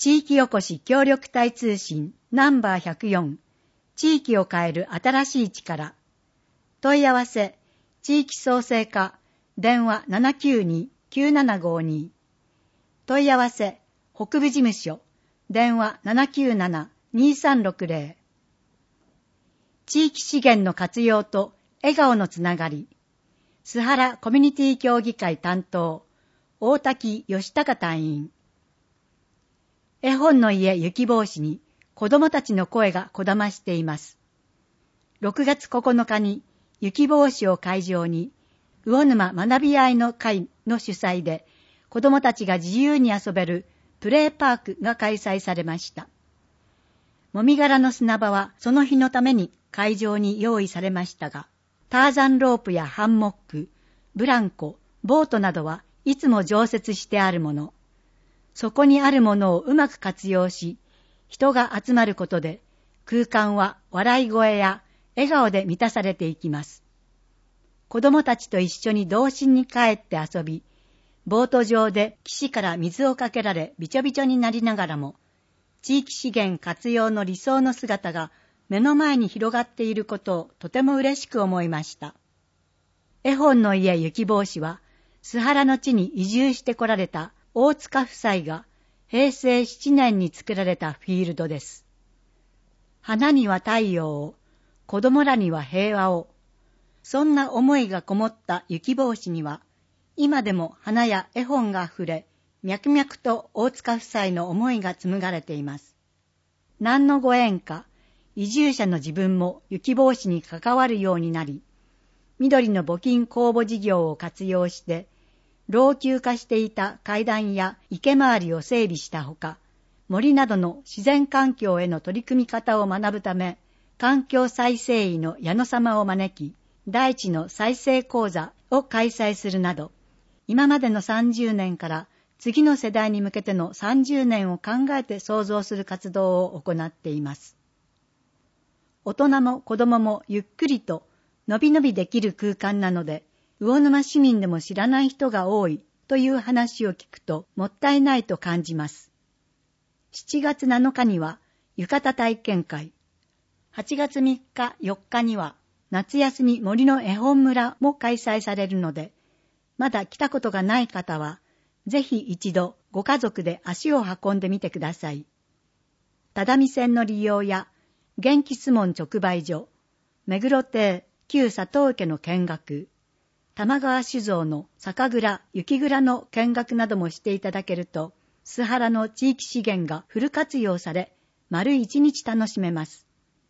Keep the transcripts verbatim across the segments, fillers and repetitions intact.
地域おこし協力隊通信ナンバーひゃくよん、地域を変える新しい力。問い合わせ、地域創生課、電話 ななきゅうに きゅうななごに。問い合わせ、北部事務所、電話 ななきゅうなな にさんろくぜろ。地域資源の活用と笑顔のつながり。須原コミュニティ協議会担当、大滝義孝隊員。絵本の家雪帽子に子どもたちの声がこだましています。ろくがつここのかに雪帽子を会場に、魚沼学び合いの会の主催で、子どもたちが自由に遊べるプレーパークが開催されました。もみ殻の砂場はその日のために会場に用意されましたが、ターザンロープやハンモック、ブランコ、ボートなどはいつも常設してあるもの。そこにあるものをうまく活用し、人が集まることで、空間は笑い声や笑顔で満たされていきます。子供たちと一緒に童心に帰って遊び、ボート上で岸から水をかけられびちょびちょになりながらも、地域資源活用の理想の姿が目の前に広がっていることをとても嬉しく思いました。絵本の家雪帽子は、須原の地に移住してこられた大塚夫妻が平成しちねんに作られたフィールドです。花には太陽を、子供らには平和を。そんな思いがこもった雪帽子には、今でも花や絵本があふれ、脈々と大塚夫妻の思いが紡がれています。何のご縁か、移住者の自分も雪帽子に関わるようになり、緑の募金公募事業を活用して、老朽化していた階段や池回りを整備したほか、森などの自然環境への取り組み方を学ぶため、環境再生医の矢野様を招き、大地の再生講座を開催するなど、今までのさんじゅうねんから次の世代に向けてのさんじゅうねんを考えて創造する活動を行っています。大人も子供もゆっくりとのびのびできる空間なので、魚沼市民でも知らない人が多いという話を聞くともったいないと感じます。しちがつなのかには浴衣体験会、はちがつみっかよっかには夏休み森の絵本村も開催されるので、まだ来たことがない方は、ぜひ一度ご家族で足を運んでみてください。只見線の利用や元気相撲直売所、目黒亭旧佐藤家の見学、玉川酒造の酒蔵、雪蔵の見学などもしていただけると、須原の地域資源がフル活用され、丸一日楽しめます。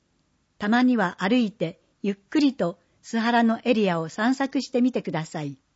たまには歩いてゆっくりと須原のエリアを散策してみてください。